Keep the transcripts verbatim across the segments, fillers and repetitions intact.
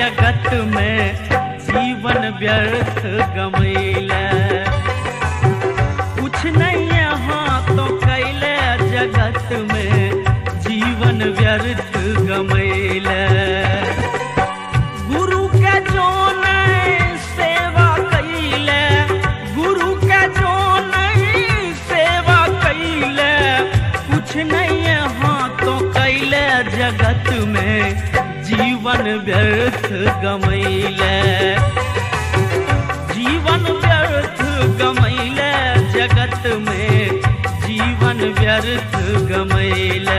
जगत में जीवन व्यर्थ गमैले। कुछ नहीं यहाँ तो कैले जगत में जीवन व्यर्थ गमैले। गुरु के जो नहीं सेवा कैले, गुरु के जो नहीं सेवा कैले, कुछ नहीं यहाँ तो कैले जगत में जीवन व्यर्थ गमैले। जीवन व्यर्थ गमैले जगत में जीवन व्यर्थ गमैले।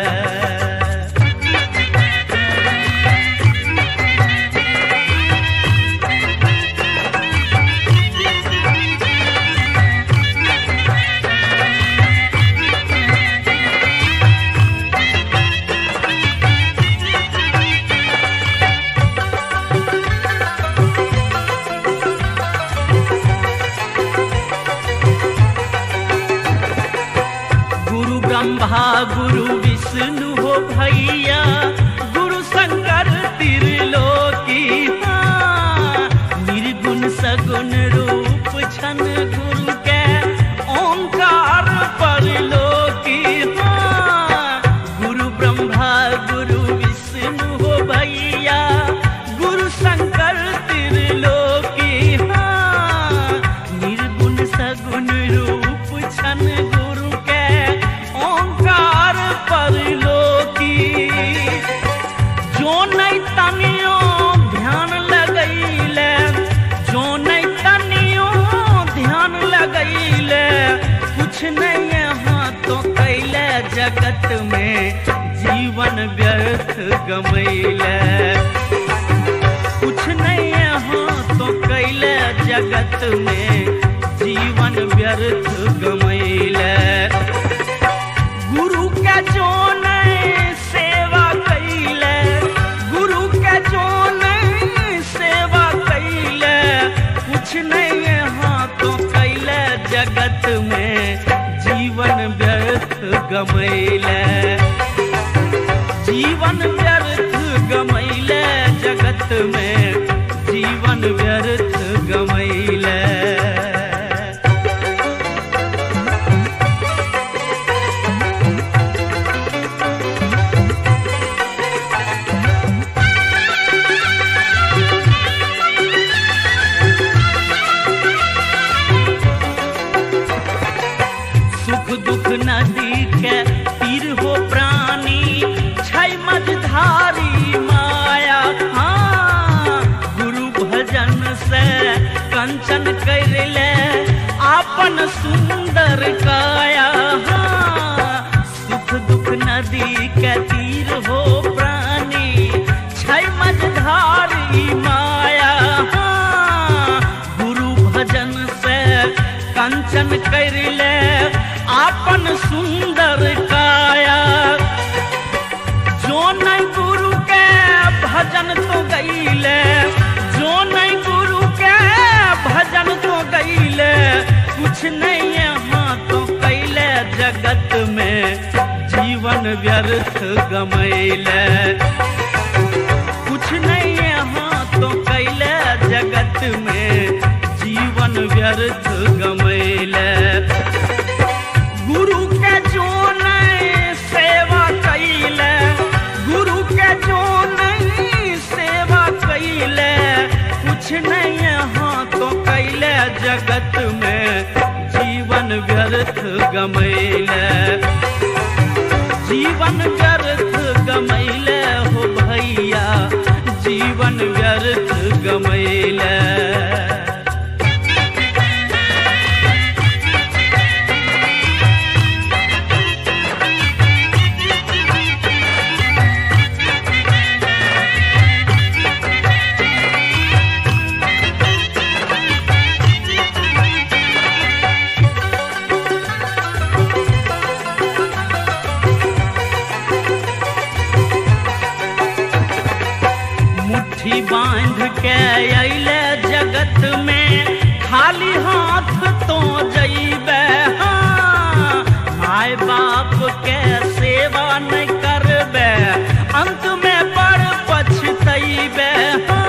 ब्रह्मा गुरु विष्णु हो भैया, गुरु शंकर त्रिलोकी। हाँ, निर्गुण सगुण रूप छन गुरु के ओंकार परलोकी। हाँ, गुरु ब्रह्मा गुरु विष्णु हो भैया, गुरु शंकर त्रिलोकी। हाँ, निर्गुण सगुण रूप छन गुरु के ओंकार परलोकी। जो नहीं तनियो ध्यान लगैले, जो नहीं तनियो ध्यान लगैले, कुछ नहीं यहाँ तो कैले जगत में जीवन व्यर्थ गमैले। कुछ नहीं यहाँ तो कैले जगत में जीवन व्यर्थ गमैले। गुरु के जो नहीं सेवा कैले, गुरु के जो नहीं सेवा कैले, कुछ नहीं यहाँ तो कैले जगत में जीवन व्यर्थ गमैले। जीवन व्यर्थ गमैले जगत में जीवन व्यर्थ गमैले। दुख नदी के तीर हो प्राणी, छै मझधारी माया। हाँ, गुरु भजन से कंचन कर ले आपन सुंदर काया। हाँ, सुख दुख नदी के तीर हो प्राणी, छै मझधारी माया। हाँ, गुरु भजन से कंचन कर ले आपन सुंदर काया। जो नहीं गुरु के भजन तो गईले, जो नहीं गुरु के भजन तो गईले, कुछ नहीं यहाँ तो कैले जगत में जीवन व्यर्थ गमैले। कुछ नहीं यहाँ तो कैले जगत में जीवन व्यर्थ गमैले। गुरु के जो नहीं सेवा कैले, गुरु के जो नहीं सेवा कैले, कुछ नहीं यहाँ तो कैले जगत में जीवन व्यर्थ गमैले। जीवन व्यर्थ गमैले हो भैया, जीवन व्यर्थ गमैले। मुट्ठी बांध के अइले जगत में, खाली हाथ तो जइबे। हाँ, माय बाप के सेवा नहीं करबे, अंत में बड़ पछतइबे। हाँ,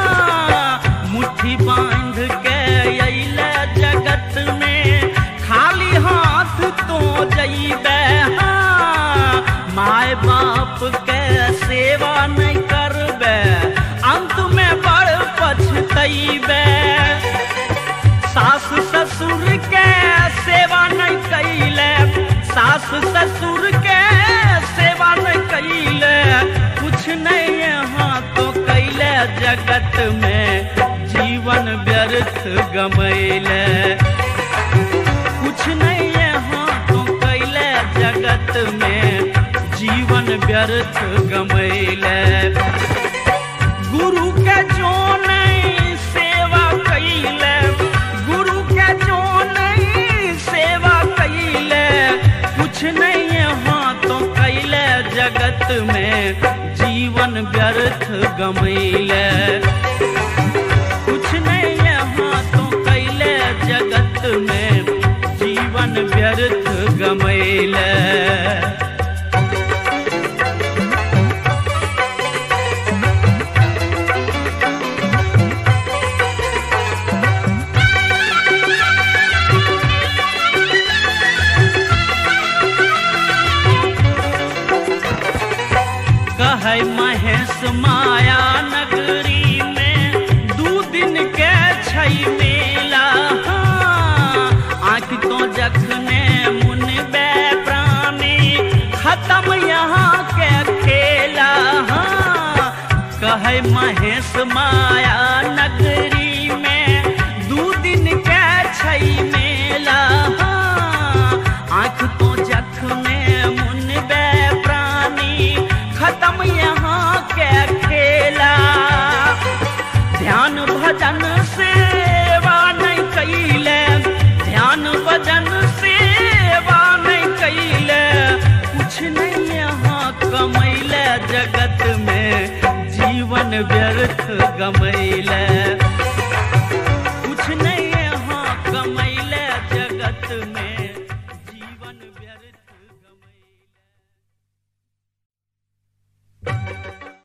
सास ससुर के सेवा न कैले, कुछ नहीं यहाँ तो कैले जगत में जीवन व्यर्थ गमैले। कुछ नहीं यहाँ तो कैले जगत में जीवन व्यर्थ गमैले। गुरु के जो नहीं सेवा कैले, गुरु के जो नहीं सेवा कैले, कुछ नहीं यहाँ तो कैले जगत में जीवन व्यर्थ गमैले। कुछ नहीं यहाँ तो कैले जगत में जीवन व्यर्थ गमैले। कहे महेश माया नगरी में दू दिन के छई मेला। आँख तो जखने मुनबे प्राणी खत्म यहाँ के खेला। कहे महेश माया नगरी में दू दिन के छई मेला। आँख तो जखने मुनबे प्राणी खत्म यहाँ के खेला। ध्यान भजन सेवा नहीं कैले, ध्यान भजन सेवा नहीं कैले, कुछ नहीं यहाँ कमैले जगत में जीवन व्यर्थ गमैले। कुछ नहीं यहाँ कमैले जगत में